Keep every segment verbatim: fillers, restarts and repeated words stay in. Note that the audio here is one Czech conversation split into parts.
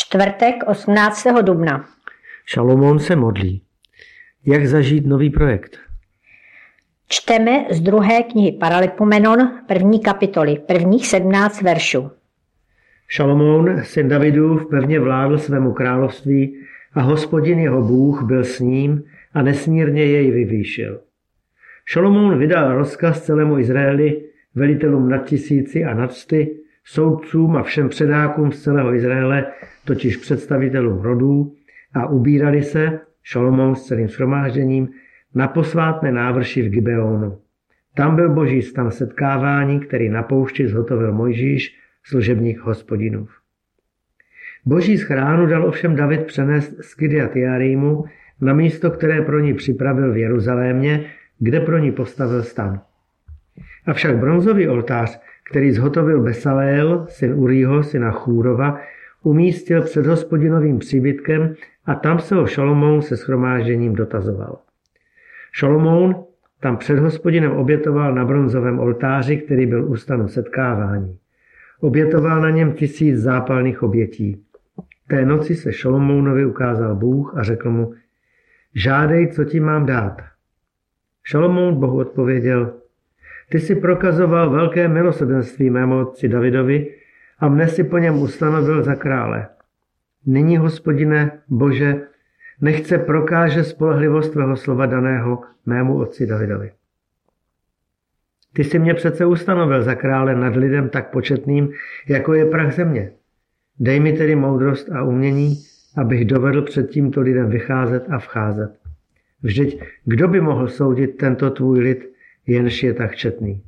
Čtvrtek osmnáctého dubna. Šalomoun se modlí. Jak zažít nový projekt? Čteme z druhé knihy Paralipomenon, první kapitoly, prvních sedmnáct veršů. Šalomoun, syn Davidův, pevně vládl svému království a Hospodin jeho Bůh byl s ním a nesmírně jej vyvýšil. Šalomoun vydal rozkaz celému Izraeli, velitelům nad tisíci a nad sty, soudcům a všem předákům z celého Izraele, totiž představitelům rodů, a ubírali se, Šalomoun s celým shromážděním, na posvátné návrši v Gibeonu. Tam byl boží stan setkávání, který na poušti zhotovil Mojžíš, služebník Hospodinův. Boží schránu dal ovšem David přenést z Kirjat Jearímu na místo, které pro ní připravil v Jeruzalémě, kde pro ní postavil stan. Avšak bronzový oltář, který zhotovil Besaleel, syn Urího, syna Chúrova, umístil před Hospodinovým příbytkem a tam se ho Šalomoun se shromážděním dotazoval. Šalomoun tam před Hospodinem obětoval na bronzovém oltáři, který byl u stanu setkávání. Obětoval na něm tisíc zápalných obětí. Té noci se Šalomounovi ukázal Bůh a řekl mu: žádej, co ti mám dát. Šalomoun Bohu odpověděl: ty si prokazoval velké milosrdenství mému otci Davidovi a mne si po něm ustanovil za krále. Nyní, Hospodine Bože, nechce prokáže spolehlivost tvého slova daného mému otci Davidovi. Ty si mě přece ustanovil za krále nad lidem tak početným, jako je prach země. Dej mi tedy moudrost a umění, abych dovedl před tímto lidem vycházet a vcházet. Vždyť kdo by mohl soudit tento tvůj lid, jenž je tak četný?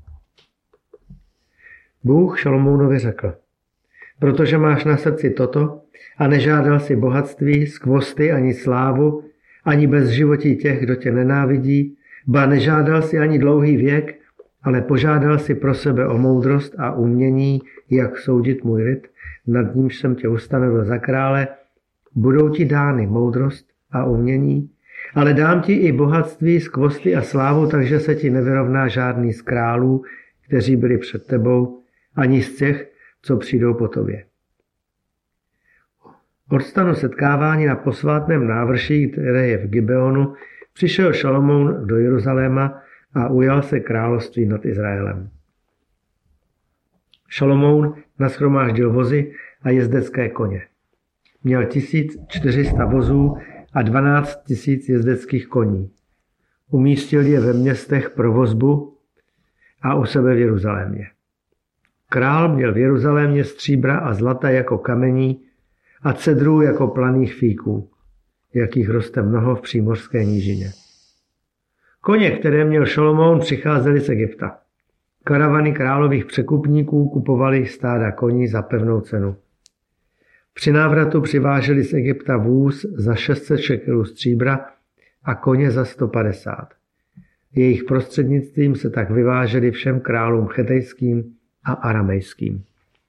Bůh Šalomounovi řekl: protože máš na srdci toto a nežádal si bohatství, skvosty ani slávu, ani bez životí těch, kdo tě nenávidí, ba nežádal si ani dlouhý věk, ale požádal si pro sebe o moudrost a umění, jak soudit můj lid, nad nímž jsem tě ustanovil za krále, budou ti dány moudrost a umění, ale dám ti i bohatství, skvosty a slávu, takže se ti nevyrovná žádný z králů, kteří byli před tebou, ani z těch, co přijdou po tobě. Od stanu setkávání na posvátném návrší, které je v Gibeonu, přišel Šalomoun do Jeruzaléma a ujal se království nad Izraelem. Šalomoun nashromáždil vozy a jezdecké koně. Měl tisíc čtyři sta vozů a dvanáct tisíc jezdeckých koní. Umístil je ve městech pro vozbu a u sebe v Jeruzalémě. Král měl v Jeruzalémě stříbra a zlata jako kamení a cedrů jako planých fíků, jakých roste mnoho v přímořské nížině. Koně, které měl Šalomoun, přicházely z Egypta. Karavany králových překupníků kupovaly stáda koní za pevnou cenu. Při návratu přiváželi z Egypta vůz za šest set šekelů stříbra a koně za sto padesát. Jejich prostřednictvím se tak vyváželi všem králům chetejským a aramejským.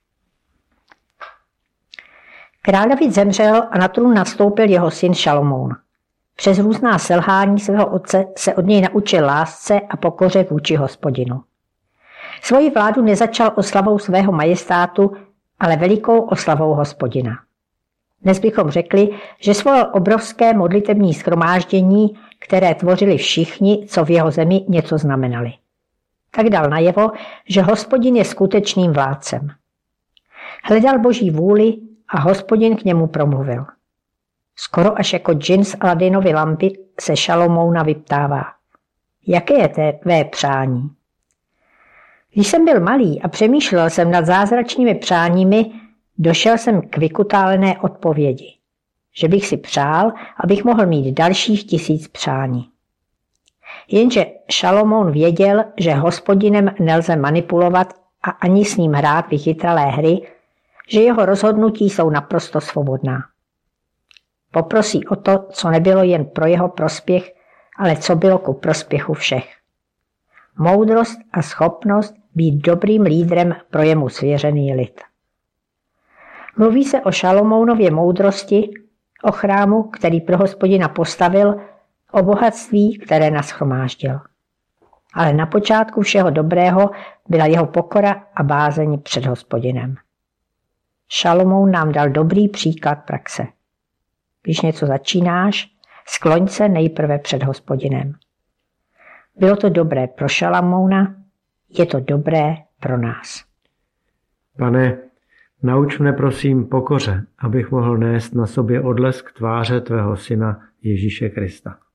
Král David zemřel a na trůn nastoupil jeho syn Šalomoun. Přes různá selhání svého otce se od něj naučil lásce a pokoře vůči Hospodinu. Svoji vládu nezačal oslavou svého majestátu, ale velikou oslavou Hospodina. Dnes bychom řekli, že svolal obrovské modlitební shromáždění, které tvořili všichni, co v jeho zemi něco znamenali. Tak dal najevo, že Hospodin je skutečným vládcem. Hledal Boží vůli a Hospodin k němu promluvil. Skoro až jako džin z Aladinovy lampy se Šalomouna vyptává: jaké je tvé přání? Když jsem byl malý a přemýšlel jsem nad zázračnými přáními, došel jsem k vykutálené odpovědi, že bych si přál, abych mohl mít dalších tisíc přání. Jenže Šalomoun věděl, že Hospodinem nelze manipulovat a ani s ním hrát vychytralé hry, že jeho rozhodnutí jsou naprosto svobodná. Poprosí o to, co nebylo jen pro jeho prospěch, ale co bylo ku prospěchu všech. Moudrost a schopnost být dobrým lídrem pro jemu svěřený lid. Mluví se o Šalomounově moudrosti, o chrámu, který pro Hospodina postavil, o bohatství, které nashromáždil. Ale na počátku všeho dobrého byla jeho pokora a bázeň před Hospodinem. Šalomoun nám dal dobrý příklad praxe. Když něco začínáš, skloň se nejprve před Hospodinem. Bylo to dobré pro Šalamouna, je to dobré pro nás. Pane, nauč mne prosím pokoře, abych mohl nést na sobě odlesk tváře tvého syna Ježíše Krista.